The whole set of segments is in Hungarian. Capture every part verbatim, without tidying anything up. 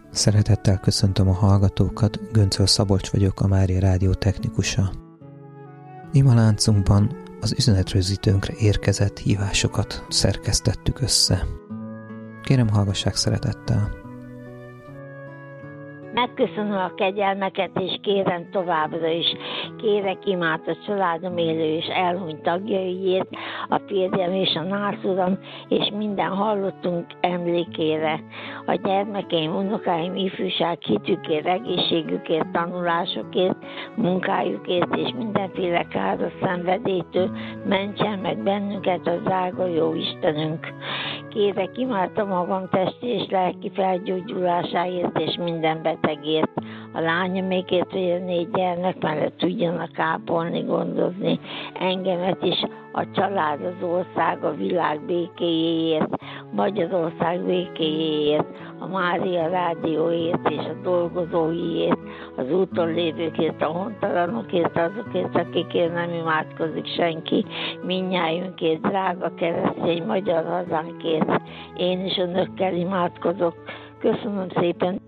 Szeretettel köszöntöm a hallgatókat, Göncöl Szabolcs vagyok, a Mária Rádió technikusa. Imaláncunkban az üzenetrögzítőnkre érkezett hívásokat szerkesztettük össze. Kérem, hallgassák szeretettel! Megköszönöm a kegyelmeket, és kérem továbbra is. Kérek imát a családom élő és elhunyt tagjaiért, a férjem és a nászuram, és minden hallottunk emlékére. A gyermekeim, unokáim, ifjúság hitükért, egészségükért, tanulásukért, munkájukért, és mindenféle káros szenvedélytől mentsen meg bennünket a drága jó Istenünk. Kérek imát a magam testi és lelki felgyógyulásáért, és minden betegért. A lányomékért, hogy a négy gyermek mellett tudjanak ápolni, gondozni engemet is, a család, az ország, a világ békéjéért, Magyarország békéjéért, a Mária Rádióért és a dolgozóiért, az úton lévőkért, a hontalanokért, azokért, akikért nem imádkozik senki, mindnyájunkért, drága keresztény magyar hazánkért. Én is önökkel imádkozok. Köszönöm szépen.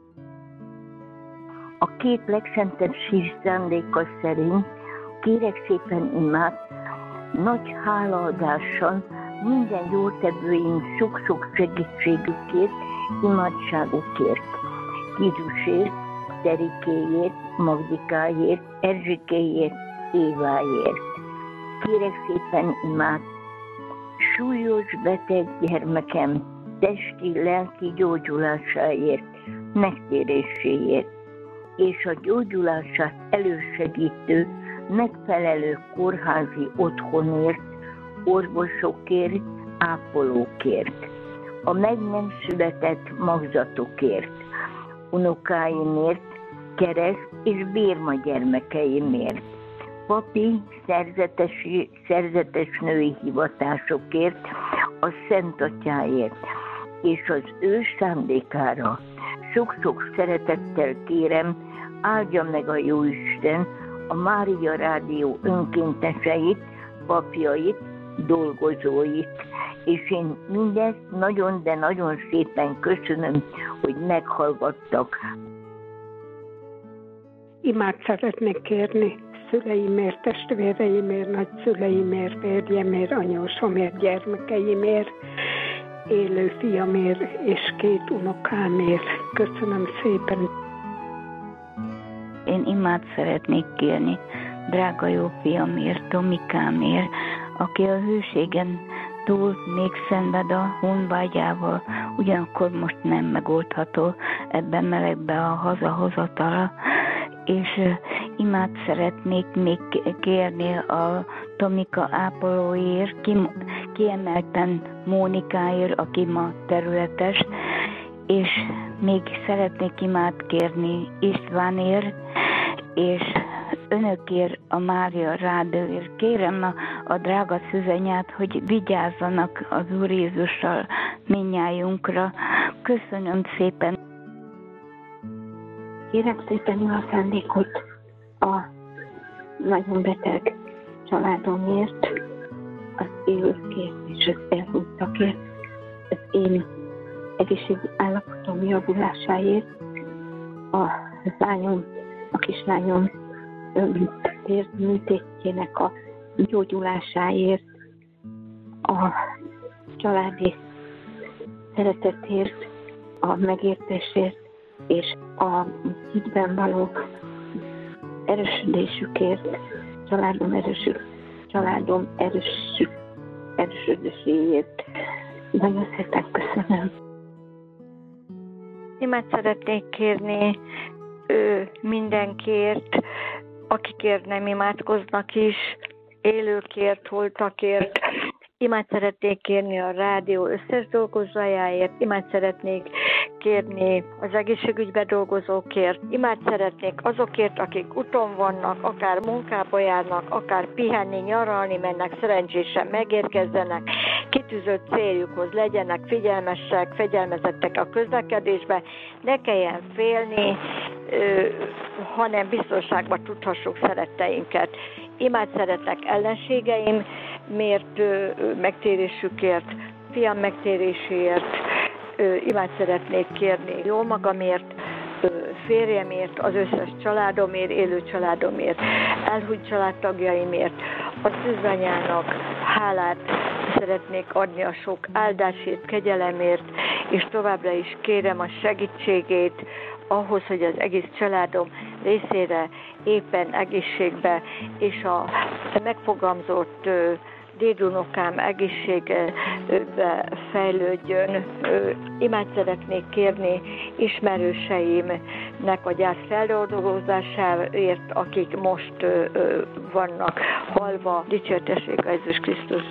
A két legszentebb sír szándéka szerint kérek szépen imát, nagy hálaadással minden jótevőink sok-sok segítségükért, imádságukért, Kizusért, Terikéért, Magdikáért, Erzsikéért, Éváért. Kérek szépen imát, súlyos beteg gyermekem testi, lelki gyógyulásáért, megtéréséért, és a gyógyulását elősegítő, megfelelő kórházi otthonért, orvosokért, ápolókért, a meg nem született magzatokért, unokáimért, kereszt és bérma gyermekeimért, papi, szerzetesi, szerzetes női hivatásokért, a Szent Atyáért, és az ő szándékára sok-sok szeretettel kérem, áldja meg a Jóisten a Mária Rádió önkénteseit, papjait, dolgozóit, és én mindezt nagyon, de nagyon szépen köszönöm, hogy meghallgattak. Imát szeretnék kérni szüleimért, testvéreimért, nagyszüleimért, férjemért, anyósomért, gyermekeimért, élő fiamért és két unokámért. Köszönöm szépen. Én imát szeretnék kérni drága jó fiamért, Tomikámért, aki a hőségen túl még szenved a honvágyával, ugyanakkor most nem megoldható ebben melegbe a hazahozatala, és imát szeretnék még kérni a Tomika ápolóért, kiemelten Mónikáért, aki ma területes, és még szeretnék imát kérni Istvánért, és önökért, a Mária Rádióért. Kérem a, a drága szüzenyát, hogy vigyázzanak az Úr Jézussal mindnyájunkra. Köszönöm szépen. Kérek szépen a szándékot a nagyon beteg családomért, az élőkért és az elhunytakért, az én egészségügyi állapotom javulásáért, a lányom, a kislányom térdműtétjének a gyógyulásáért, a családi szeretetért, a megértésért és a hitben való erősödésükért, családom erősük, családom erősük, erősödéséért. Nagyon szépen köszönöm. Imát szeretnék kérni ő mindenkért, akikért nem imádkoznak is, élőkért, holtakért. Imát szeretnék kérni a rádió összes dolgozójáért, imát szeretnék kérni az egészségügyben dolgozókért, imát szeretnék azokért, akik úton vannak, akár munkába járnak, akár pihenni, nyaralni mennek, szerencsésen megérkezzenek, kitűzött céljukhoz legyenek figyelmesek, fegyelmezettek a közlekedésbe, ne kelljen félni, hanem biztonságban tudhassuk szeretteinket. Imát szeretek ellenségeim, miért megtérésükért, fiam megtéréséért, imát szeretnék kérni jó magamért, férjemért, az összes családomért, élő családomért, elhunyt családtagjaimért, a szűzanyának hálát szeretnék adni a sok áldásért, kegyelemért, és továbbra is kérem a segítségét ahhoz, hogy az egész családom részére éppen egészségbe és a megfogalmazott dédunokám egészségbe fejlődjön. Imát szeretnék kérni ismerőseimnek a gyász feldolgozásáért, akik most vannak halva. Dicsértessék a Jézus Krisztus!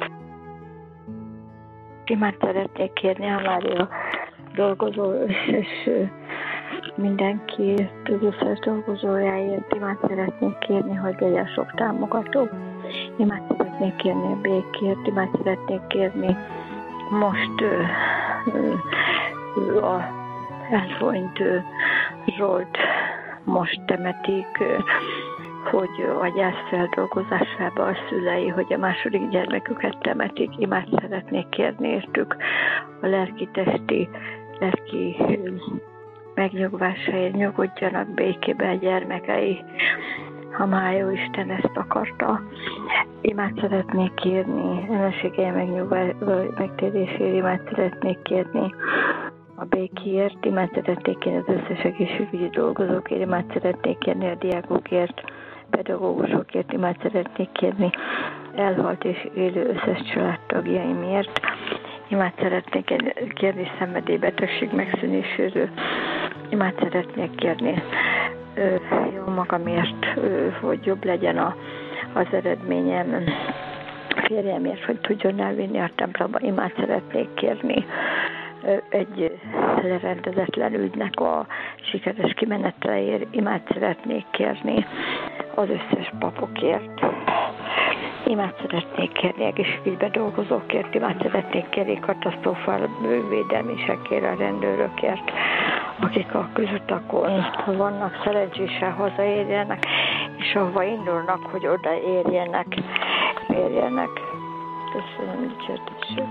Imát szeretnék kérni a Mária dolgozó és mindenki összes dolgozójáért. Imát szeretnék kérni, hogy legyen sok támogató. Imát szeretnék kérni a békért, imát szeretnék kérni most ö, ö, a elhunyt Zsolt most temetik, ö, hogy a gyász feldolgozásába a szülei, hogy a második gyermeküket temetik. Imát szeretnék kérni értük a lelki-testi, lelki megnyugvásáért, nyugodjanak békébe a gyermekei, ha már jó Isten ezt akarta. Imát szeretnék kérni, ellenségeim megtérésért, imát szeretnék kérni a békéért, imát szeretnék kérni az összes egészségügyi dolgozókért, imát szeretnék kérni a diákokért, pedagógusokért, imát szeretnék kérni elhalt és élő összes családtagjaimért, imát szeretnék kérni szenvedélybetegség megszűnéséről, imát szeretnék kérni jó magamért, hogy jobb legyen a, az eredményem, férjemért, hogy tudjon elvinni a templomba. Imát szeretnék kérni egy lerendezetlen ügynek a sikeres kimeneteleért. Imát szeretnék kérni az összes papokért. Imát szeretnék kérni egészségügybe dolgozókért, imát szeretnék kérni katasztrófa védelmésekért, a rendőrökért, akik a közutakon vannak, szerencsésen hazaérjenek, és ahova indulnak, hogy odaérjenek, érjenek. Köszönöm, dicsértesség.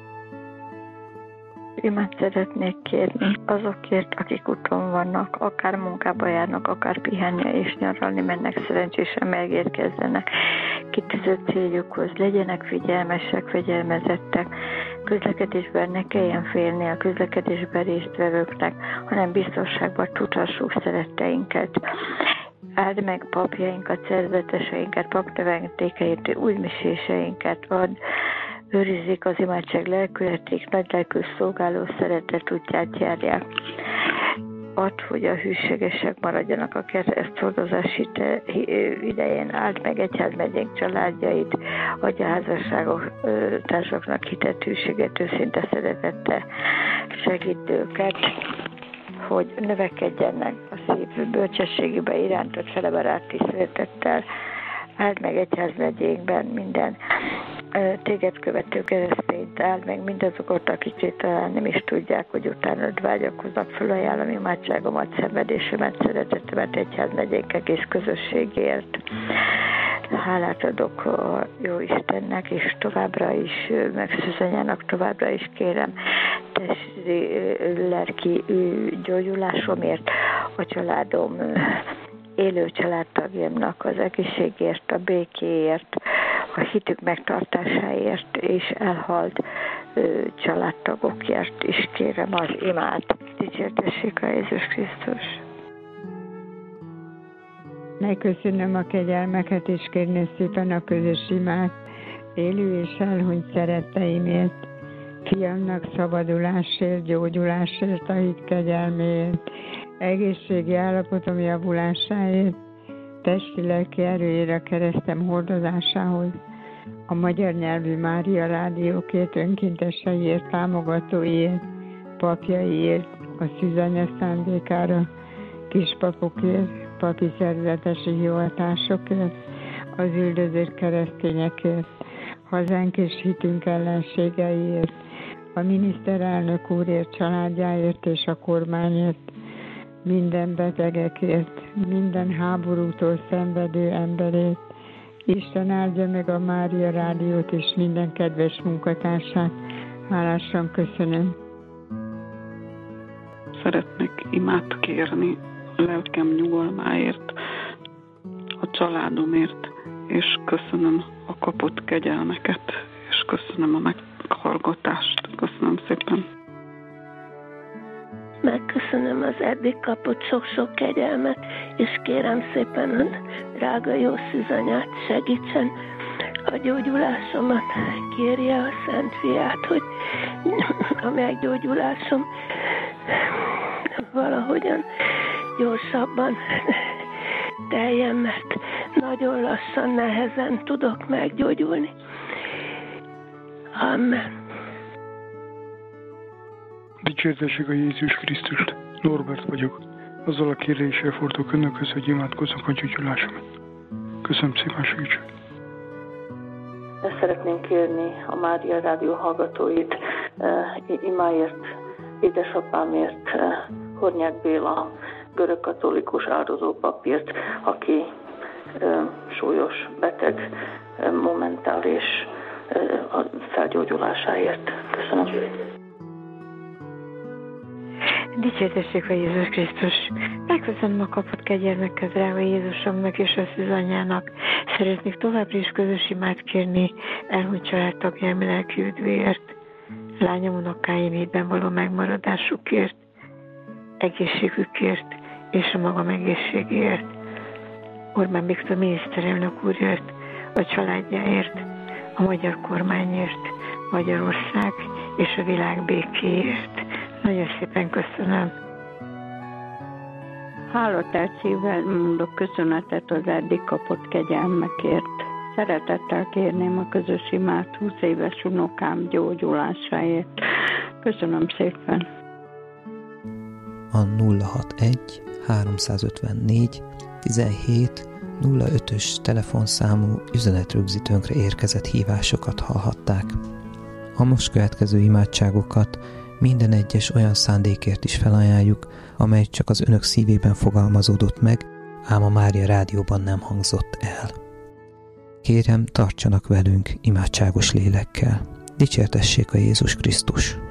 Imát szeretnék kérni azokért, akik úton vannak, akár munkába járnak, akár pihenni és nyaralni mennek, szerencsésen megérkezzenek kitűzött céljukhoz, legyenek figyelmesek, fegyelmezettek, közlekedésben ne kelljen félni a közlekedésben résztvevőknek, hanem biztonságban tudhassuk szeretteinket. Áld meg papjainkat, szerzeteseinket, papnövendékeit, újmiséseinket, ad, őrizzék az imádság lelkületék, nagy lelkű szolgáló szeretet útját járják. Add, hogy a hűségesek maradjanak a kereszthordozás idején, áld meg egyházmegyénk családjait, adj a házasságok társaknak hitett hűséget, őszinte szeretettel, segítsd őket, hogy növekedjenek a szép bölcsességébe irántott feleberált tisztelettel. Áld meg egyházmegyénkben minden téged követő keresztényt, áld meg mindazokat, akik talán nem is tudják, hogy utánad vágyakoznak, fölajánlom imádságomat, szenvedésemet, szeretetemet egyházmegyénk egész közösségért. Hálát adok a jó Istennek, és továbbra is, meg Szűzanyának továbbra is kérem testi, lelki gyógyulásomért, a családom élő családtagjamnak az egészségért, a békéért, a hitük megtartásáért és elhalt ö, családtagokért is kérem az imát. Dicsértessék a Jézus Krisztus! Megköszönöm a kegyelmeket, és kérném szépen a közös imát élő és elhunyt szeretteimért, fiamnak szabadulásért, gyógyulásért, a hit kegyelméért, egészségi állapotom javulásáért, testi-lelki erőért a keresztem hordozásához, a magyar nyelvű Mária rádiókért, önkénteseiért, támogatóiért, papjaiért, a Szűzanya szándékára, kispapokért, papi szerzetesi hivatásokért, az üldözött keresztényekért, hazánk és hitünk ellenségeiért, a miniszterelnök úrért, családjáért és a kormányért, minden betegekért, minden háborútól szenvedő emberért. Isten áldja meg a Mária rádiót és minden kedves munkatársát. Hálásan köszönöm. szeretnék imát kérni lelkem nyugalmáért, a családomért, és köszönöm a kapott kegyelmeket, és köszönöm a meghallgatást. Köszönöm szépen. Megköszönöm az eddig kapott sok-sok kegyelmet, és kérem szépen a drága jó szűzanyát segítsen a gyógyulásomat. Kérje a Szent Fiát, hogy a meggyógyulásom valahogyan gyorsabban teljen, mert nagyon lassan, nehezen tudok meggyógyulni. Amen. Dicsértessék a Jézus Krisztust. Norbert vagyok. Azzal a kéréssel fordulok önökhöz, hogy imádkozzak a gyógyulásomat. Köszönöm szépen, segítség. Ezt szeretném kérni a Mária Rádió hallgatóit, imáért, édesapámért, Hornyák Béla, görögkatolikus áldozópapírt, aki súlyos beteg, momentális a felgyógyulásáért. Köszönöm. Dicsértessék a Jézus Krisztus! Megköszönöm a kapott kegyelmeket, drága Jézusomnak és a szűzanyjának. Szeretnék továbbra is közös imát kérni elhunyt családtagjaim lelki üdvéért, lányom unokáim éppen való megmaradásukért, egészségükért és a magam egészségéért, Orbán Viktor miniszterelnök úrért, a családjáért, a magyar kormányért, Magyarország és a világ békéért. Nagyon szépen köszönöm. Hálatált szívvel mondok köszönetet az eddig kapott kegyelmekért. Szeretettel kérném a közös imát húsz éves unokám gyógyulásáért. Köszönöm szépen. A nulla hatvanegy háromszázötvennégy tizenhét nulla ötös telefonszámú üzenetrögzítőnkre érkezett hívásokat hallhatták. A most következő imádságokat minden egyes olyan szándékért is felajánljuk, amely csak az önök szívében fogalmazódott meg, ám a Mária Rádióban nem hangzott el. Kérem, tartsanak velünk imádságos lélekkel. Dicsértessék a Jézus Krisztus!